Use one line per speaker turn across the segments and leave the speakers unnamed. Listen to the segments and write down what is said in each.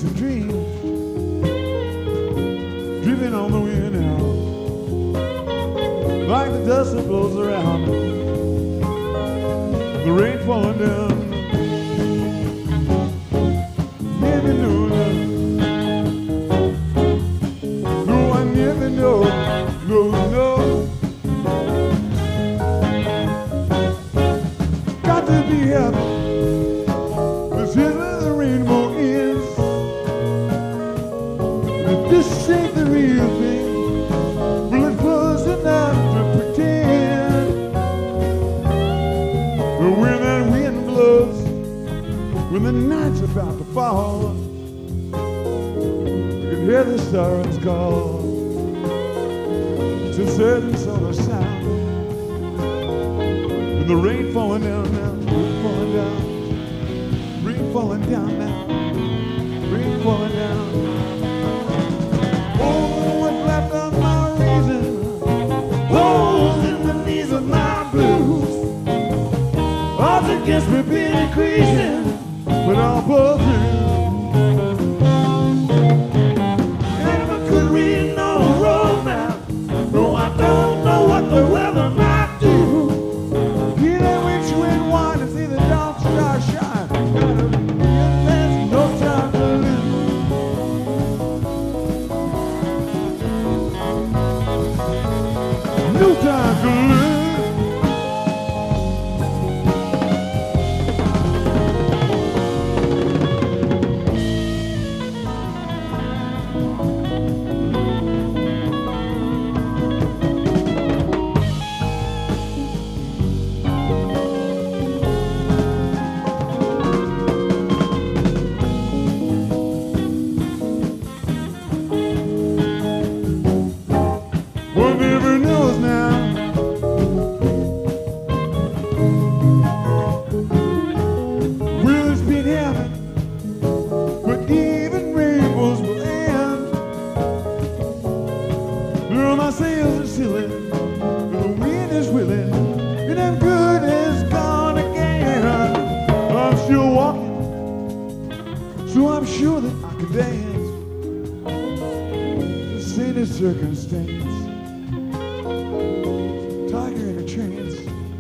chasing dreams, drifting on the wind now, like the dust that blows around, the rain falling down. Never know that. No, I never know. No, no. Got to be happy. This is where the rainbow is. If this ain't the real thing, well, it was enough to pretend. But when that wind blows, when the night's about to fall, you can hear the sirens call. It's a certain sort of sound. And the rain falling down now, rain falling down, rain falling down now, rain falling down. Oh, what's left of my reason, holes in the knees of my blues. Odds against me been increasing, but I'll pull through. And I could read no road map, no, I don't know what the weather might do. Hear that wind wind whine and see the dark star shine. There's no time to lose. No time to lose. One never knows now. Will it's been heaven, but even rainbows will end. Well, my sails are silly, the wind is willing, and I'm good as gone again. I'm still walking, so I'm sure that I can dance. This ain't a circumstance. Tiger in a trance.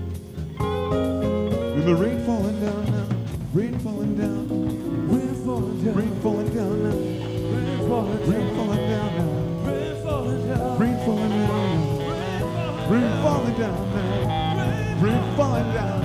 And the rain falling down now, rain falling down, rain falling down, rain falling down now, rain falling down now, rain falling down, rain falling down now, rain falling down now, rain falling down.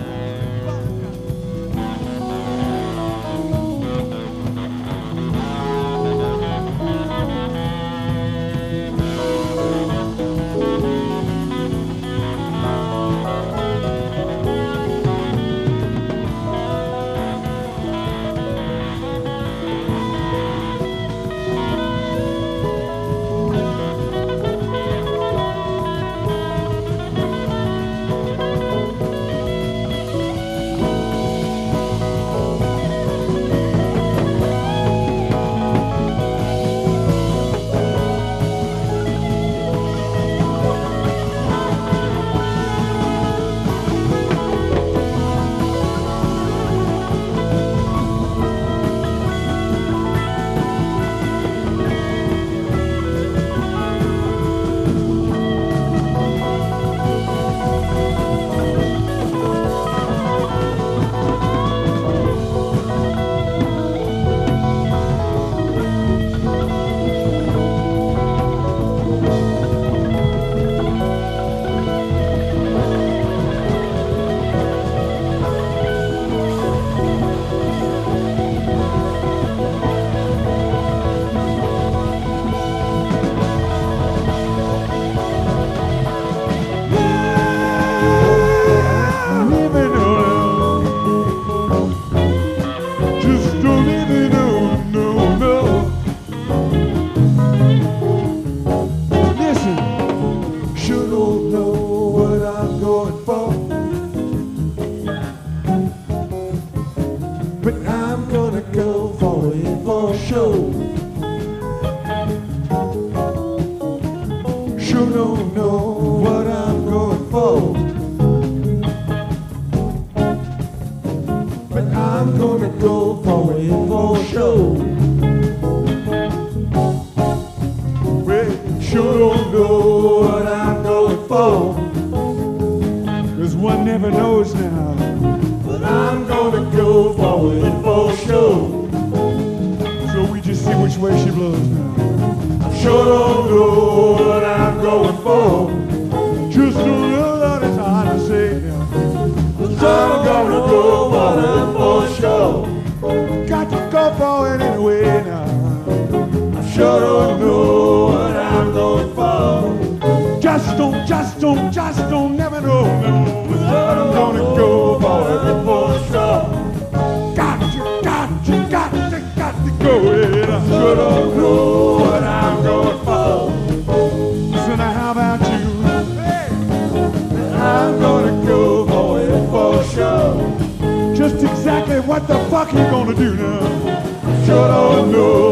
Sure don't know what I'm going for, but I'm gonna go for it for sure. for. Cause one never knows now. But I'm gonna go for it for sure. So we just see which way she blows now. I sure don't know what I'm going for. Just don't know that it's hard to say now. But I'm gonna go for it for sure. Got to go for it anyway now. I sure don't know what I'm going for. Just don't never know. No. But I'm gonna go for it for sure. Got to go it. I sure don't know what I'm going for. So now how about you? Hey. I'm gonna go for it for sure. Just exactly what the fuck you gonna do now? I sure don't know